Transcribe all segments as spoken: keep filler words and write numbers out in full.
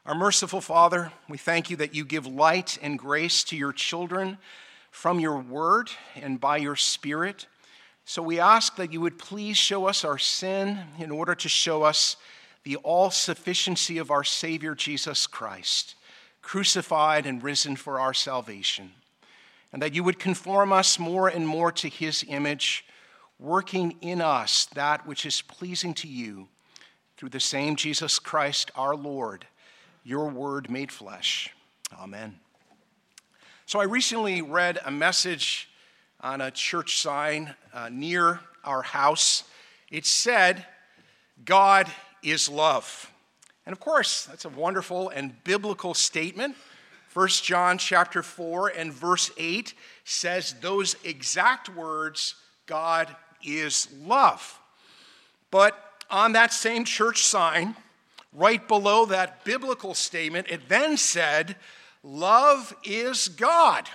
Our merciful Father, we thank you that you give light and grace to your children from your word and by your Spirit. So we ask that you would please show us our sin in order to show us the all-sufficiency of our Savior Jesus Christ, crucified and risen for our salvation, and that you would conform us more and more to his image, working in us that which is pleasing to you through the same Jesus Christ our Lord, your word made flesh. Amen. So I recently read a message on a church sign uh, near our house. It said, "God is love." And of course, that's a wonderful and biblical statement. First John chapter four and verse eight says those exact words, God is love. But on that same church sign, right below that biblical statement, it then said, love is God.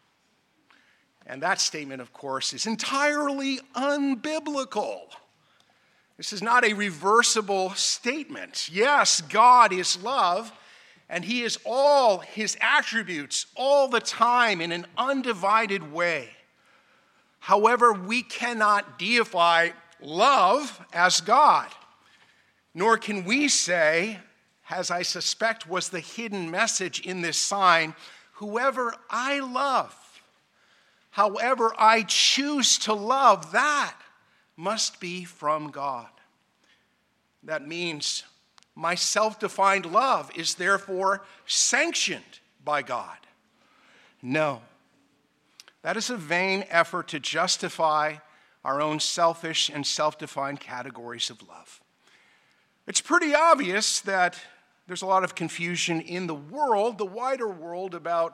And that statement, of course, is entirely unbiblical. This is not a reversible statement. Yes, God is love, and he is all his attributes all the time in an undivided way. However, we cannot deify love as God, nor can we say, as I suspect was the hidden message in this sign, whoever I love, however I choose to love, that must be from God. That means my self-defined love is therefore sanctioned by God. No, that is a vain effort to justify our own selfish and self-defined categories of love. It's pretty obvious that there's a lot of confusion in the world, the wider world, about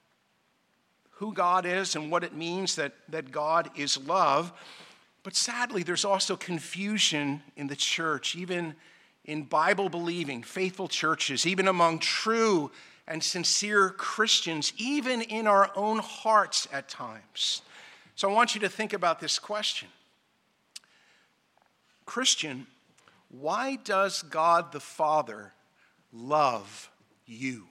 who God is and what it means that, that God is love. But sadly, there's also confusion in the church, even in Bible-believing, faithful churches, even among true and sincere Christians, even in our own hearts at times. So I want you to think about this question. Christian, why does God the Father love you?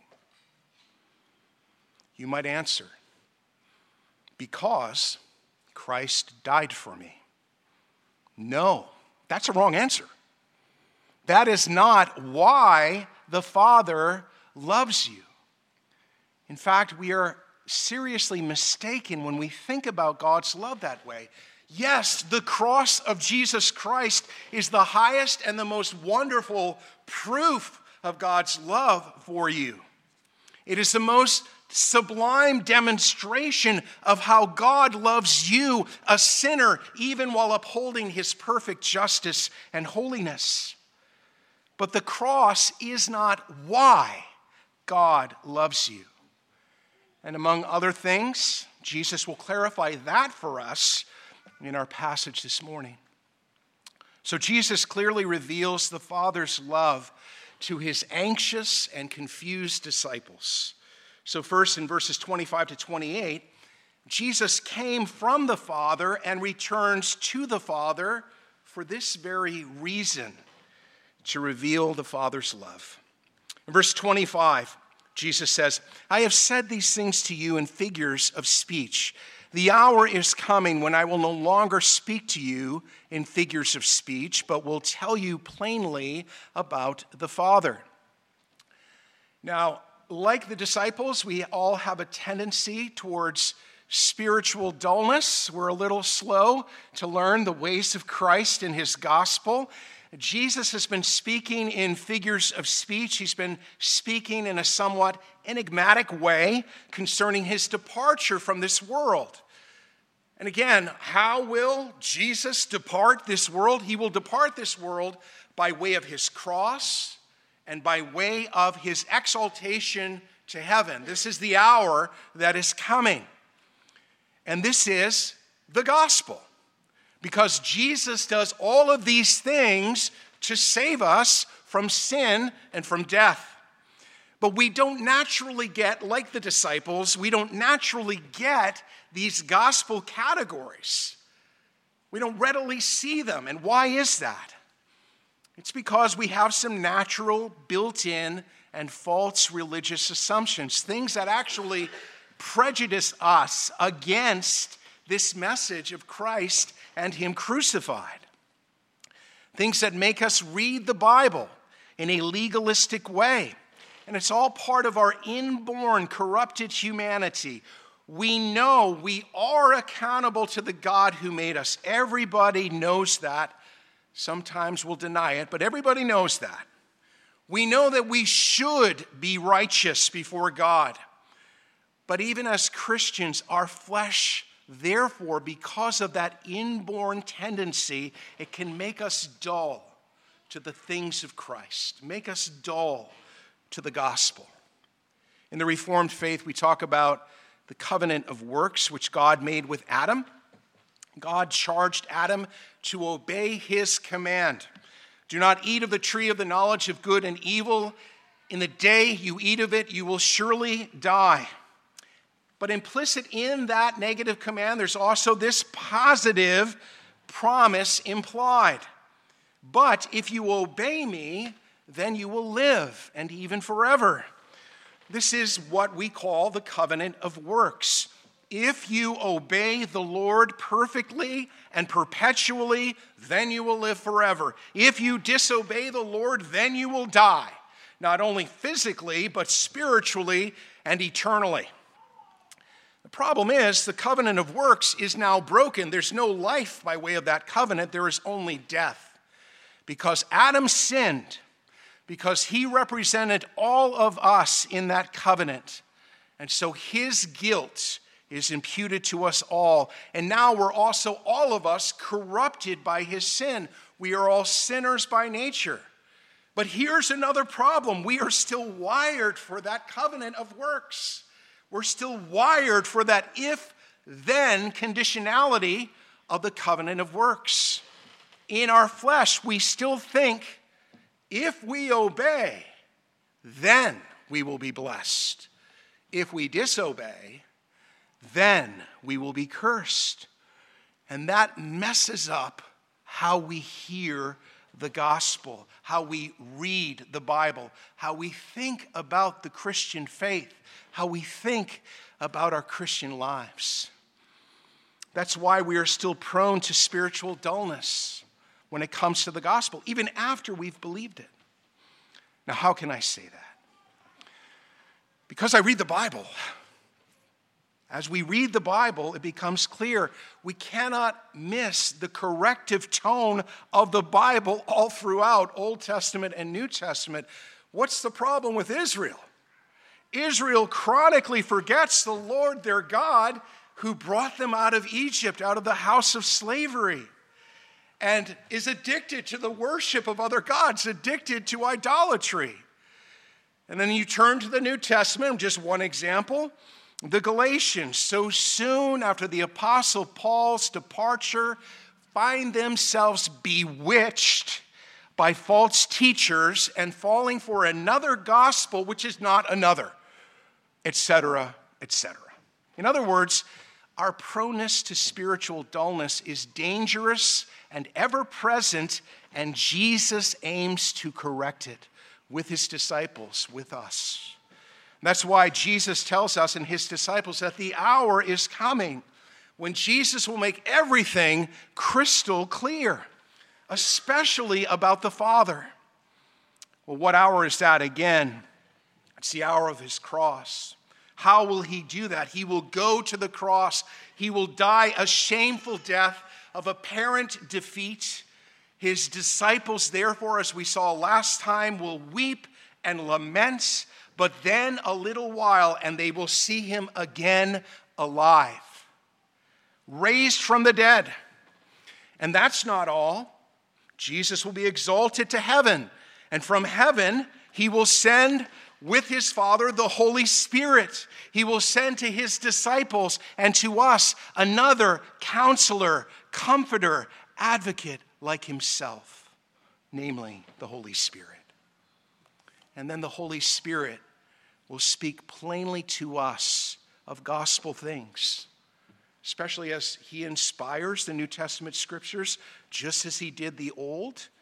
You might answer, because Christ died for me. No, that's a wrong answer. That is not why the Father loves you. In fact, we are seriously mistaken when we think about God's love that way. Yes, the cross of Jesus Christ is the highest and the most wonderful proof of God's love for you. It is the most sublime demonstration of how God loves you, a sinner, even while upholding his perfect justice and holiness. But the cross is not why God loves you. And among other things, Jesus will clarify that for us in our passage this morning. So Jesus clearly reveals the Father's love to his anxious and confused disciples. So first in verses twenty-five to twenty-eight, Jesus came from the Father and returns to the Father for this very reason, to reveal the Father's love. In verse twenty-five, Jesus says, I have said these things to you in figures of speech. The hour is coming when I will no longer speak to you in figures of speech, but will tell you plainly about the Father. Now, like the disciples, we all have a tendency towards spiritual dullness. We're a little slow to learn the ways of Christ and his gospel. Jesus has been speaking in figures of speech. He's been speaking in a somewhat enigmatic way concerning his departure from this world. And again, how will Jesus depart this world? He will depart this world by way of his cross and by way of his exaltation to heaven. This is the hour that is coming. And this is the gospel. Because Jesus does all of these things to save us from sin and from death. But we don't naturally get, like the disciples, we don't naturally get these gospel categories. We don't readily see them. And why is that? It's because we have some natural, built-in and false religious assumptions, things that actually prejudice us against this message of Christ and Him crucified. Things that make us read the Bible in a legalistic way. And it's all part of our inborn corrupted humanity. We know we are accountable to the God who made us. Everybody knows that. Sometimes we'll deny it, but everybody knows that. We know that we should be righteous before God. But even as Christians, our flesh, therefore, because of that inborn tendency, it can make us dull to the things of Christ, make us dull to the gospel. In the Reformed faith, we talk about the covenant of works which God made with Adam. God charged Adam to obey his command. Do not eat of the tree of the knowledge of good and evil. In the day you eat of it, you will surely die. But implicit in that negative command, there's also this positive promise implied. But if you obey me, then you will live, and even forever. This is what we call the covenant of works. If you obey the Lord perfectly and perpetually, then you will live forever. If you disobey the Lord, then you will die, not only physically, but spiritually and eternally. The problem is the covenant of works is now broken. There's no life by way of that covenant. There is only death. Because Adam sinned, because he represented all of us in that covenant. And so his guilt is imputed to us all. And now we're also, all of us, corrupted by his sin. We are all sinners by nature. But here's another problem. We are still wired for that covenant of works. We're still wired for that if-then conditionality of the covenant of works. In our flesh, we still think, if we obey, then we will be blessed. If we disobey, then we will be cursed. And that messes up how we hear the gospel, how we read the Bible, how we think about the Christian faith, how we think about our Christian lives. That's why we are still prone to spiritual dullness when it comes to the gospel, even after we've believed it. Now, how can I say that? Because I read the Bible. As we read the Bible, it becomes clear we cannot miss the corrective tone of the Bible all throughout Old Testament and New Testament. What's the problem with Israel? Israel chronically forgets the Lord their God who brought them out of Egypt, out of the house of slavery, and is addicted to the worship of other gods, addicted to idolatry. And then you turn to the New Testament, just one example. The Galatians, so soon after the Apostle Paul's departure, find themselves bewitched by false teachers and falling for another gospel, which is not another, et cetera, et cetera. In other words, our proneness to spiritual dullness is dangerous and ever present, and Jesus aims to correct it with his disciples, with us. That's why Jesus tells us and his disciples that the hour is coming when Jesus will make everything crystal clear, especially about the Father. Well, what hour is that again? It's the hour of his cross. How will he do that? He will go to the cross. He will die a shameful death of apparent defeat. His disciples, therefore, as we saw last time, will weep and lament. But then a little while, and they will see him again alive, raised from the dead. And that's not all. Jesus will be exalted to heaven. And from heaven, he will send with his Father the Holy Spirit. He will send to his disciples and to us another counselor, comforter, advocate like himself, namely the Holy Spirit. And then the Holy Spirit will speak plainly to us of gospel things, especially as he inspires the New Testament scriptures, just as he did the Old.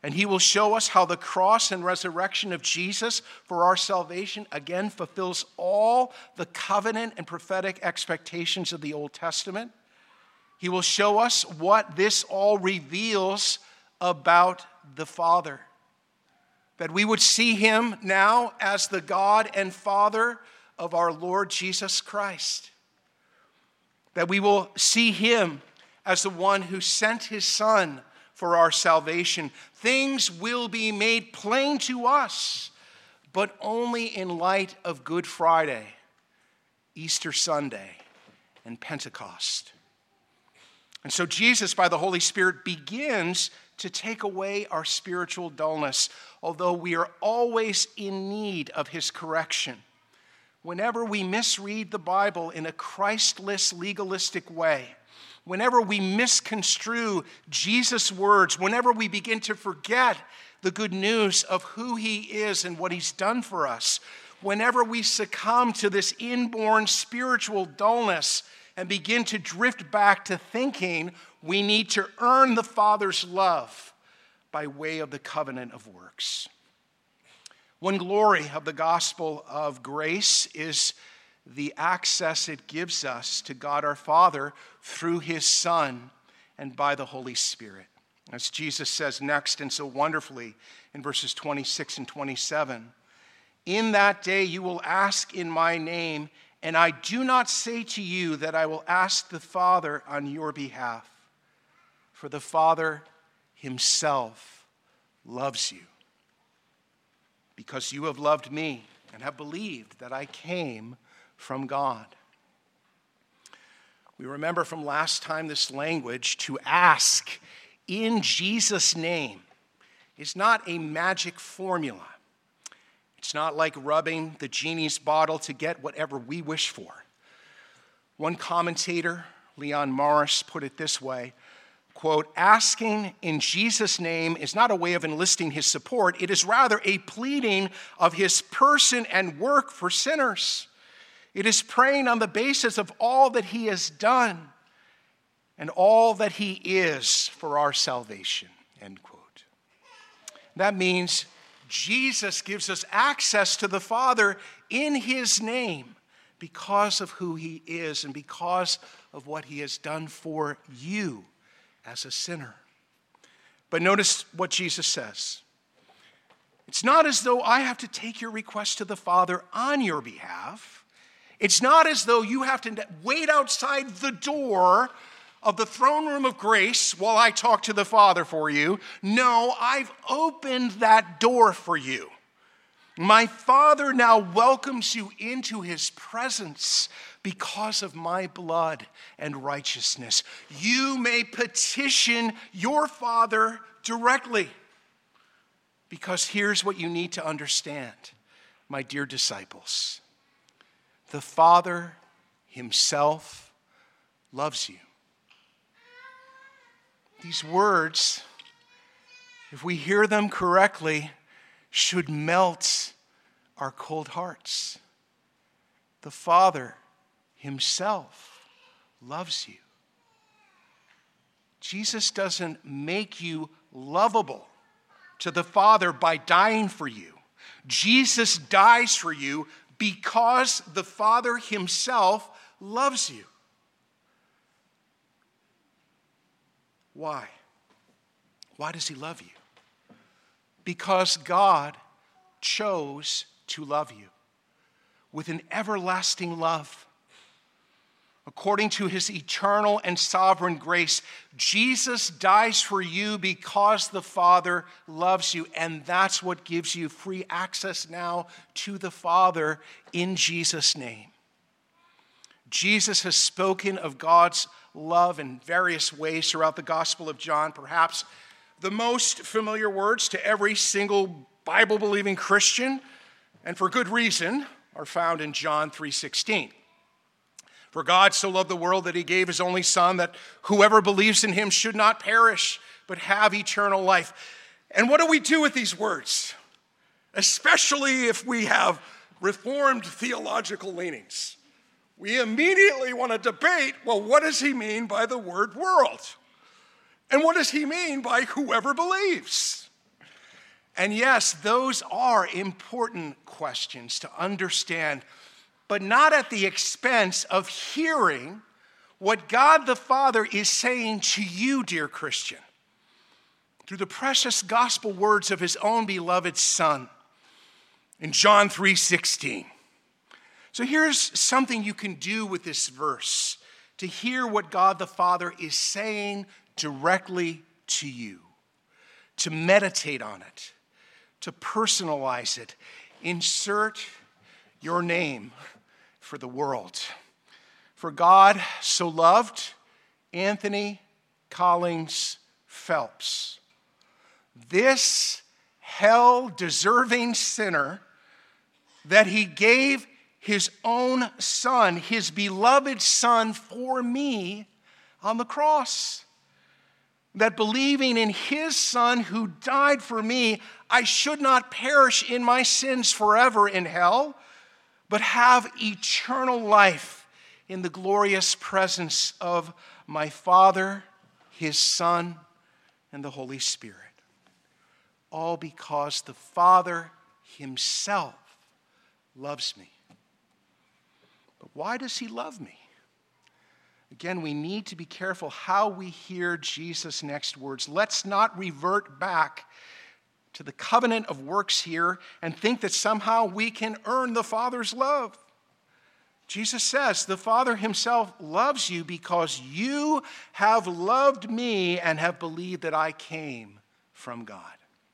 And he will show us how the cross and resurrection of Jesus for our salvation again fulfills all the covenant and prophetic expectations of the Old Testament. He will show us what this all reveals about the Father. That we would see him now as the God and Father of our Lord Jesus Christ. That we will see him as the one who sent his Son for our salvation. Things will be made plain to us, but only in light of Good Friday, Easter Sunday, and Pentecost. And so Jesus, by the Holy Spirit, begins to take away our spiritual dullness, although we are always in need of his correction. Whenever we misread the Bible in a Christless, legalistic way, whenever we misconstrue Jesus' words, whenever we begin to forget the good news of who he is and what he's done for us, whenever we succumb to this inborn spiritual dullness and begin to drift back to thinking we need to earn the Father's love by way of the covenant of works. One glory of the gospel of grace is the access it gives us to God our Father through his Son and by the Holy Spirit. As Jesus says next and so wonderfully in verses twenty-six and twenty-seven, "In that day you will ask in my name, and I do not say to you that I will ask the Father on your behalf, for the Father himself loves you, because you have loved me and have believed that I came from God." We remember from last time this language, to ask in Jesus' name, is not a magic formula. It's not like rubbing the genie's bottle to get whatever we wish for. One commentator, Leon Morris, put it this way, quote, "Asking in Jesus' name is not a way of enlisting his support. It is rather a pleading of his person and work for sinners. It is praying on the basis of all that he has done and all that he is for our salvation," end quote. That means Jesus gives us access to the Father in his name because of who he is and because of what he has done for you as a sinner. But notice what Jesus says. It's not as though I have to take your request to the Father on your behalf. It's not as though you have to wait outside the door of the throne room of grace while I talk to the Father for you. No, I've opened that door for you. My Father now welcomes you into his presence because of my blood and righteousness. You may petition your Father directly. Because here's what you need to understand, my dear disciples. The Father himself loves you. These words, if we hear them correctly, should melt our cold hearts. The Father himself loves you. Jesus doesn't make you lovable to the Father by dying for you. Jesus dies for you because the Father himself loves you. Why? Why does he love you? Because God chose to love you with an everlasting love. According to his eternal and sovereign grace, Jesus dies for you because the Father loves you, and that's what gives you free access now to the Father in Jesus' name. Jesus has spoken of God's love in various ways throughout the Gospel of John. Perhaps the most familiar words to every single Bible-believing Christian, and for good reason, are found in John three sixteen. For God so loved the world that he gave his only Son, that whoever believes in him should not perish, but have eternal life. And what do we do with these words? Especially if we have Reformed theological leanings. We immediately want to debate, well, what does he mean by the word world? And what does he mean by whoever believes? And yes, those are important questions to understand, but not at the expense of hearing what God the Father is saying to you, dear Christian, through the precious gospel words of his own beloved Son in John three sixteen. So here's something you can do with this verse to hear what God the Father is saying directly to you, to meditate on it, to personalize it. Insert your name for the world. For God so loved Anthony Collins Phelps, this hell-deserving sinner, that he gave his own son, his beloved son, for me on the cross. That believing in his son who died for me, I should not perish in my sins forever in hell, but have eternal life in the glorious presence of my Father, his Son, and the Holy Spirit. All because the Father himself loves me. But why does he love me? Again, we need to be careful how we hear Jesus' next words. Let's not revert back to the covenant of works here and think that somehow we can earn the Father's love. Jesus says, the Father himself loves you because you have loved me and have believed that I came from God.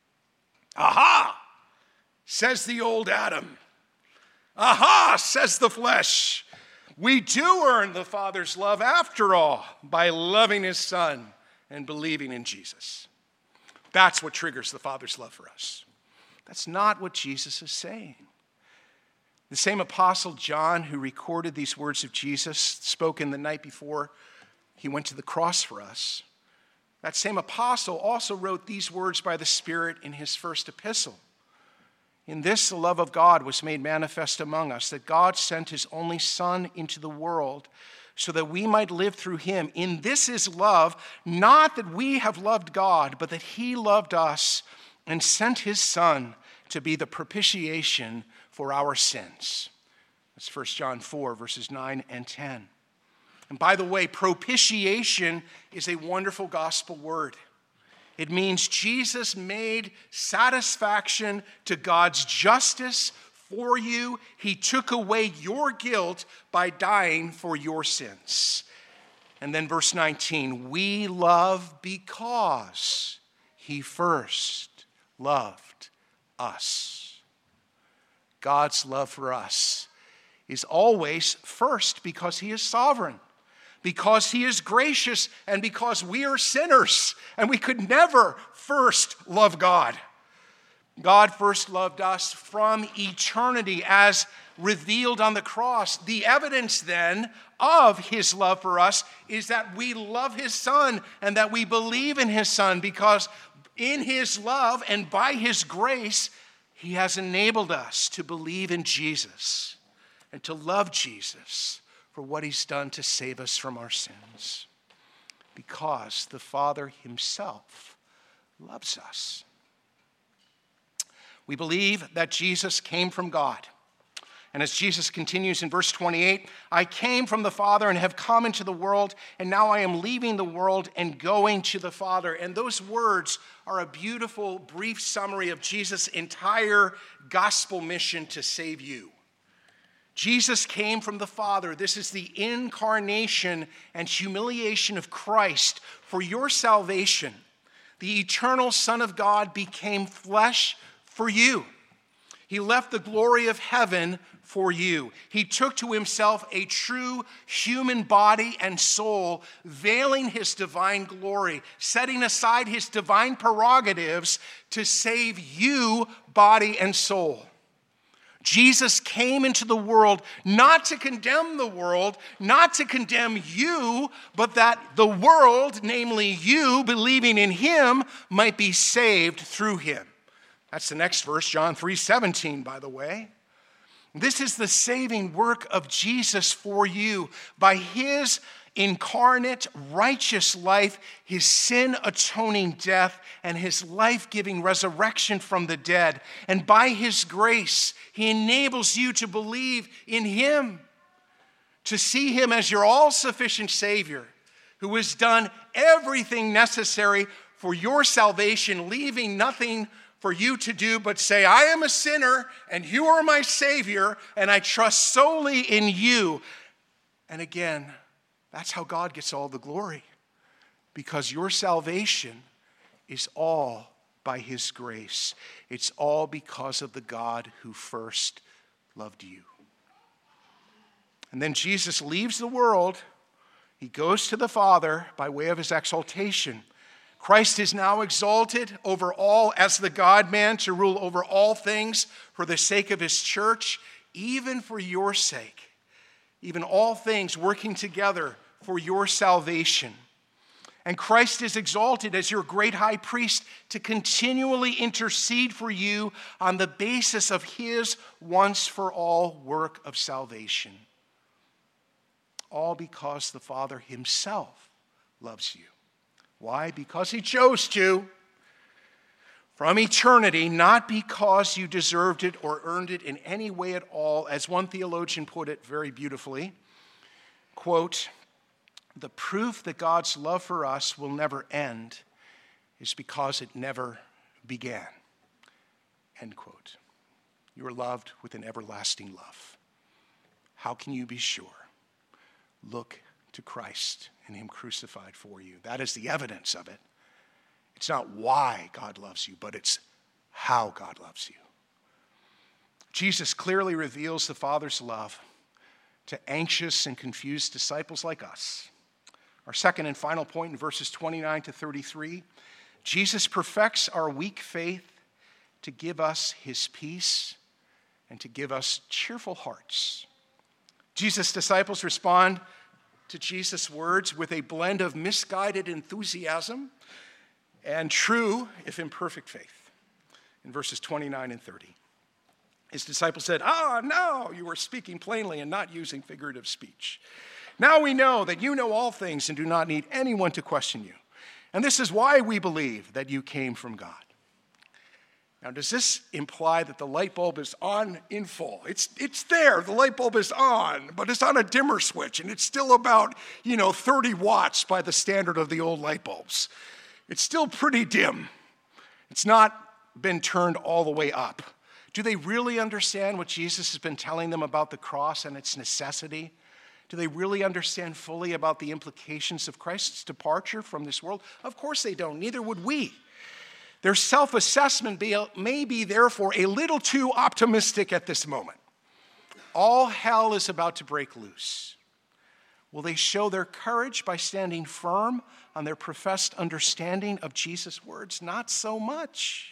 Aha, says the old Adam. Aha, says the flesh. We do earn the Father's love after all by loving his Son and believing in Jesus. That's what triggers the Father's love for us. That's not what Jesus is saying. The same apostle John who recorded these words of Jesus, spoken the night before he went to the cross for us, that same apostle also wrote these words by the Spirit in his first epistle. In this, the love of God was made manifest among us, that God sent his only Son into the world so that we might live through him. In this is love, not that we have loved God, but that he loved us and sent his Son to be the propitiation for our sins. That's First John four, verses nine and ten. And by the way, propitiation is a wonderful gospel word. It means Jesus made satisfaction to God's justice for you. He took away your guilt by dying for your sins. And then verse nineteen, we love because he first loved us. God's love for us is always first because he is sovereign, because he is gracious, and because we are sinners, and we could never first love God. God first loved us from eternity as revealed on the cross. The evidence then of his love for us is that we love his Son and that we believe in his Son, because in his love and by his grace, he has enabled us to believe in Jesus and to love Jesus for what he's done to save us from our sins, because the Father himself loves us. We believe that Jesus came from God. And as Jesus continues in verse twenty-eight, I came from the Father and have come into the world, and now I am leaving the world and going to the Father. And those words are a beautiful, brief summary of Jesus' entire gospel mission to save you. Jesus came from the Father. This is the incarnation and humiliation of Christ for your salvation. The eternal Son of God became flesh for you. He left the glory of heaven for you. He took to himself a true human body and soul, veiling his divine glory, setting aside his divine prerogatives to save you, body and soul. Jesus came into the world not to condemn the world, not to condemn you, but that the world, namely you, believing in him, might be saved through him. That's the next verse, John three seventeen, by the way. This is the saving work of Jesus for you. By his incarnate, righteous life, his sin-atoning death, and his life-giving resurrection from the dead. And by his grace, he enables you to believe in him, to see him as your all-sufficient Savior, who has done everything necessary for your salvation, leaving nothing for you to do but say, I am a sinner, and you are my Savior, and I trust solely in you. And again, that's how God gets all the glory, because your salvation is all by his grace. It's all because of the God who first loved you. And then Jesus leaves the world. He goes to the Father by way of his exaltation. Christ is now exalted over all as the God-man to rule over all things for the sake of his church, even for your sake. Even all things working together for your salvation. And Christ is exalted as your great high priest to continually intercede for you on the basis of his once-for-all work of salvation. All because the Father himself loves you. Why? Because he chose to. From eternity, not because you deserved it or earned it in any way at all. As one theologian put it very beautifully, quote, the proof that God's love for us will never end is because it never began. End quote. You are loved with an everlasting love. How can you be sure? Look to Christ and him crucified for you. That is the evidence of it. It's not why God loves you, but it's how God loves you. Jesus clearly reveals the Father's love to anxious and confused disciples like us. Our second and final point in verses twenty-nine to thirty-three, Jesus perfects our weak faith to give us his peace and to give us cheerful hearts. Jesus' disciples respond to Jesus' words with a blend of misguided enthusiasm and true, if imperfect, faith. In verses twenty-nine and thirty, his disciples said, ah, no, you are speaking plainly and not using figurative speech. Now we know that you know all things and do not need anyone to question you. And this is why we believe that you came from God. Now, does this imply that the light bulb is on in full? It's, it's there, the light bulb is on, but it's on a dimmer switch, and it's still about, you know, thirty watts by the standard of the old light bulbs. It's still pretty dim. It's not been turned all the way up. Do they really understand what Jesus has been telling them about the cross and its necessity? Do they really understand fully about the implications of Christ's departure from this world? Of course they don't. Neither would we. Their self-assessment may be, therefore, a little too optimistic at this moment. All hell is about to break loose. Will they show their courage by standing firm on their professed understanding of Jesus' words? Not so much.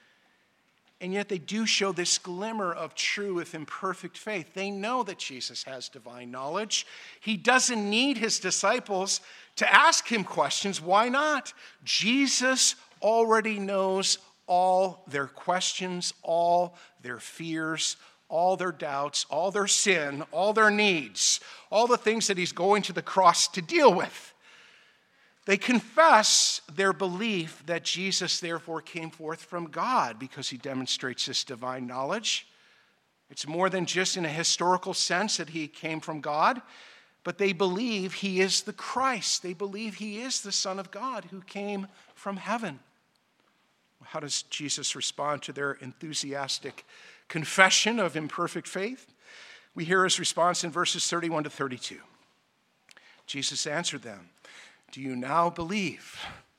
And yet they do show this glimmer of true, if imperfect, faith. They know that Jesus has divine knowledge. He doesn't need his disciples to ask him questions. Why not? Jesus already knows all their questions, all their fears, all their doubts, all their sin, all their needs, all the things that he's going to the cross to deal with. They confess their belief that Jesus therefore came forth from God because he demonstrates this divine knowledge. It's more than just in a historical sense that he came from God, but they believe he is the Christ. They believe he is the Son of God who came from heaven. How does Jesus respond to their enthusiastic confession of imperfect faith? We hear his response in verses thirty-one to thirty-two. Jesus answered them, do you now believe?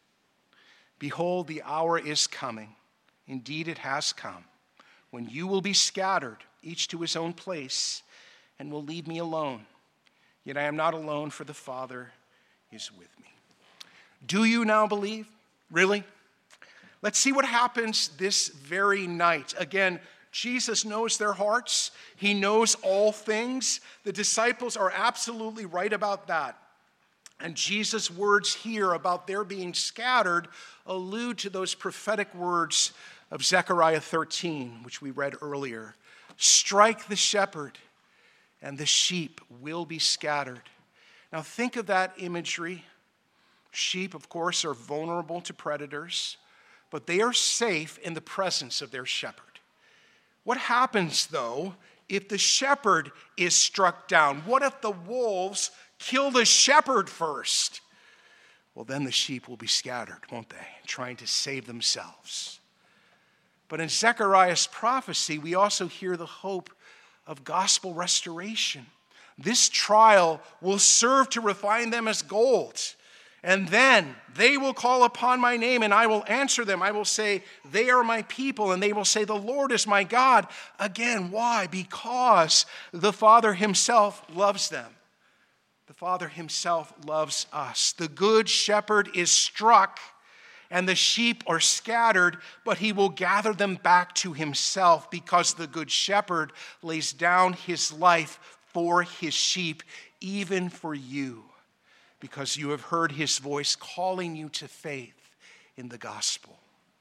Behold, the hour is coming. Indeed, it has come, when you will be scattered, each to his own place, and will leave me alone. Yet I am not alone, for the Father is with me. Do you now believe? Really? Let's see what happens this very night. Again, Jesus knows their hearts. He knows all things. The disciples are absolutely right about that. And Jesus' words here about their being scattered allude to those prophetic words of Zechariah thirteen, which we read earlier. Strike the shepherd, and the sheep will be scattered. Now think of that imagery. Sheep, of course, are vulnerable to predators, but they are safe in the presence of their shepherd. What happens, though, if the shepherd is struck down? What if the wolves kill the shepherd first? Well, then the sheep will be scattered, won't they, trying to save themselves. But in Zechariah's prophecy, we also hear the hope of gospel restoration. This trial will serve to refine them as gold. And then they will call upon my name, and I will answer them. I will say, they are my people, and they will say, the Lord is my God. Again, why? Because the Father himself loves them. The Father himself loves us. The good shepherd is struck, and the sheep are scattered, but he will gather them back to himself, because the good shepherd lays down his life for his sheep, even for you, because you have heard his voice calling you to faith in the gospel.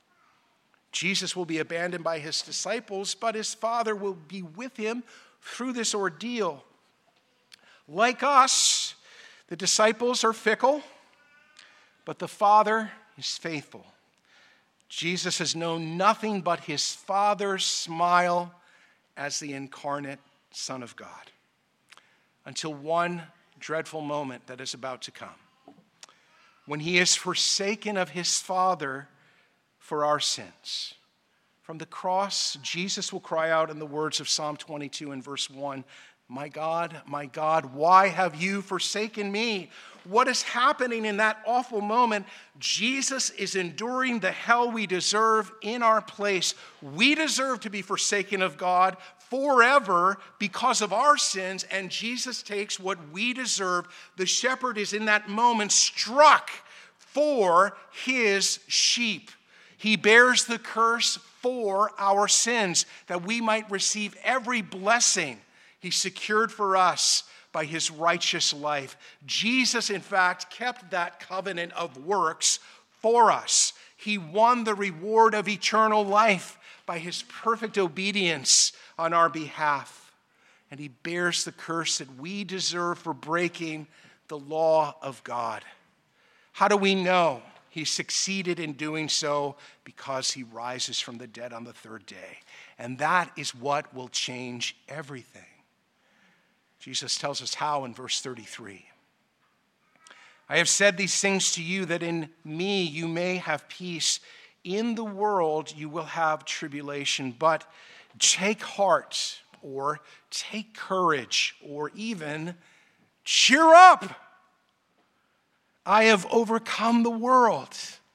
Jesus will be abandoned by his disciples, but his Father will be with him through this ordeal. Like us, the disciples are fickle, but the Father is faithful. Jesus has known nothing but his Father's smile as the incarnate Son of God, until one dreadful moment that is about to come, when he is forsaken of his Father for our sins. From the cross, Jesus will cry out in the words of Psalm twenty-two and verse one, my God, my God, why have you forsaken me? What is happening in that awful moment? Jesus is enduring the hell we deserve in our place. We deserve to be forsaken of God forever because of our sins, and Jesus takes what we deserve. The shepherd is in that moment struck for his sheep. He bears the curse for our sins, that we might receive every blessing he secured for us by his righteous life. Jesus, in fact, kept that covenant of works for us. He won the reward of eternal life by his perfect obedience on our behalf. And he bears the curse that we deserve for breaking the law of God. How do we know he succeeded in doing so? Because he rises from the dead on the third day. And that is what will change everything. Jesus tells us how in verse thirty-three. I have said these things to you that in me you may have peace. In the world you will have tribulation, but take heart, or take courage, or even cheer up. I have overcome the world.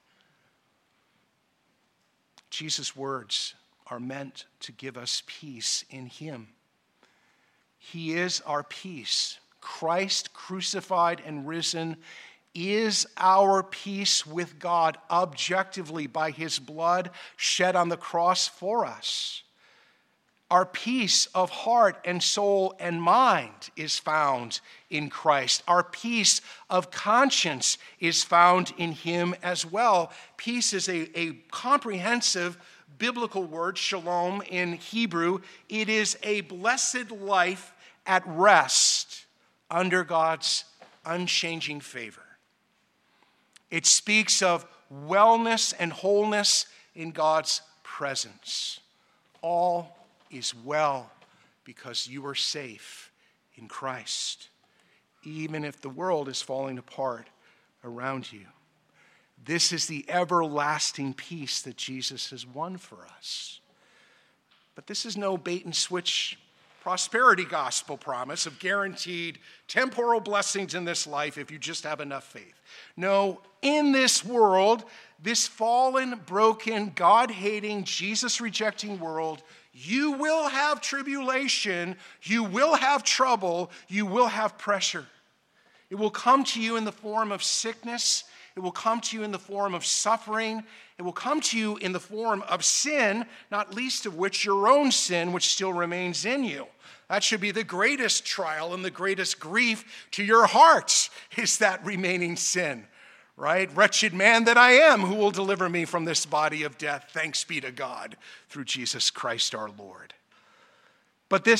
Jesus' words are meant to give us peace in him. He is our peace. Christ, crucified and risen, is our peace with God objectively by his blood shed on the cross for us. Our peace of heart and soul and mind is found in Christ. Our peace of conscience is found in him as well. Peace is a, a comprehensive biblical word, shalom in Hebrew. It is a blessed life at rest under God's unchanging favor. It speaks of wellness and wholeness in God's presence. All is well because you are safe in Christ, even if the world is falling apart around you. This is the everlasting peace that Jesus has won for us. But this is no bait and switch prosperity gospel promise of guaranteed temporal blessings in this life if you just have enough faith. No, in this world, this fallen, broken, God-hating, Jesus-rejecting world, you will have tribulation, you will have trouble, you will have pressure. It will come to you in the form of sickness. It will come to you in the form of suffering. It will come to you in the form of sin, not least of which your own sin, which still remains in you. That should be the greatest trial and the greatest grief to your hearts, is that remaining sin, right? Wretched man that I am, who will deliver me from this body of death? Thanks be to God through Jesus Christ our Lord. But this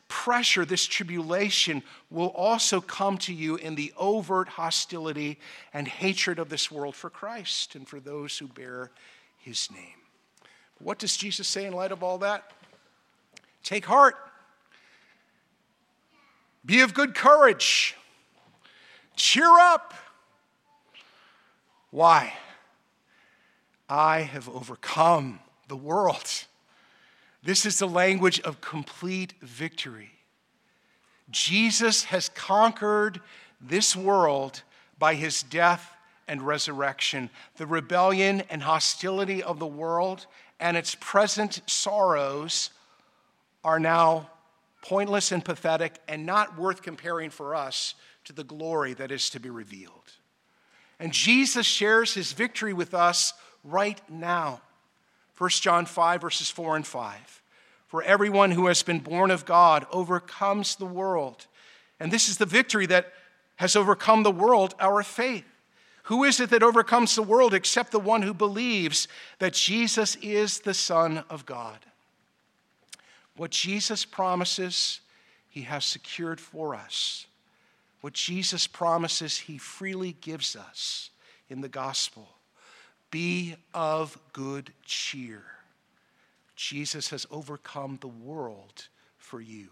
pressure, this tribulation will also come to you in the overt hostility and hatred of this world for Christ and for those who bear his name. What does Jesus say in light of all that? Take heart. Be of good courage. Cheer up. Why? I have overcome the world. This is the language of complete victory. Jesus has conquered this world by his death and resurrection. The rebellion and hostility of the world and its present sorrows are now pointless and pathetic and not worth comparing for us to the glory that is to be revealed. And Jesus shares his victory with us right now. First John five, verses four and five. For everyone who has been born of God overcomes the world. And this is the victory that has overcome the world, our faith. Who is it that overcomes the world except the one who believes that Jesus is the Son of God? What Jesus promises, he has secured for us. What Jesus promises, he freely gives us in the gospel. Be of good cheer. Jesus has overcome the world for you.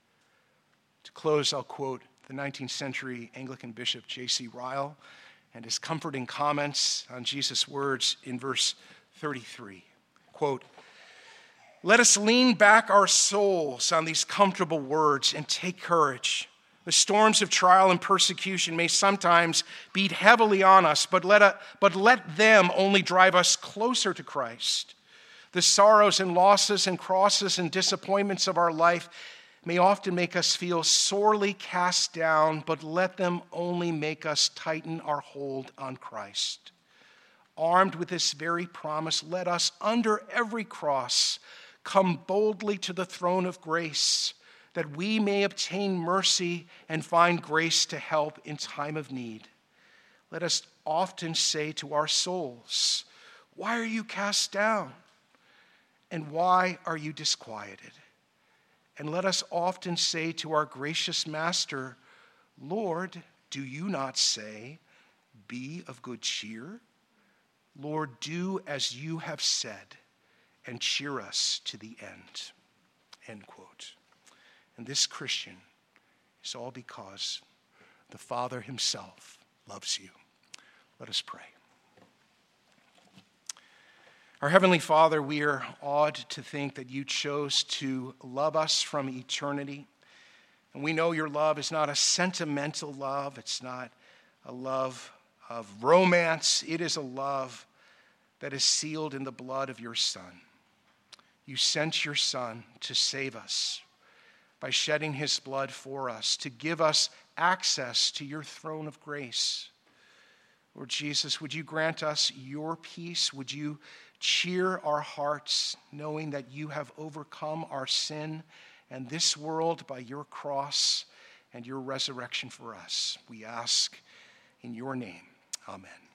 To close, I'll quote the nineteenth century Anglican Bishop J C Ryle and his comforting comments on Jesus' words in verse thirty-three. Quote, "Let us lean back our souls on these comfortable words and take courage. The storms of trial and persecution may sometimes beat heavily on us, but let, a, but let them only drive us closer to Christ. The sorrows and losses and crosses and disappointments of our life may often make us feel sorely cast down, but let them only make us tighten our hold on Christ. Armed with this very promise, let us, under every cross, come boldly to the throne of grace, that we may obtain mercy and find grace to help in time of need. Let us often say to our souls, 'Why are you cast down? And why are you disquieted?' And let us often say to our gracious Master, 'Lord, do you not say, be of good cheer? Lord, do as you have said, and cheer us to the end.'" End quote. And this, Christian, is all because the Father himself loves you. Let us pray. Our Heavenly Father, we are awed to think that you chose to love us from eternity. And we know your love is not a sentimental love. It's not a love of romance. It is a love that is sealed in the blood of your Son. You sent your Son to save us by shedding his blood for us, to give us access to your throne of grace. Lord Jesus, would you grant us your peace? Would you cheer our hearts, knowing that you have overcome our sin and this world by your cross and your resurrection for us? We ask in your name. Amen.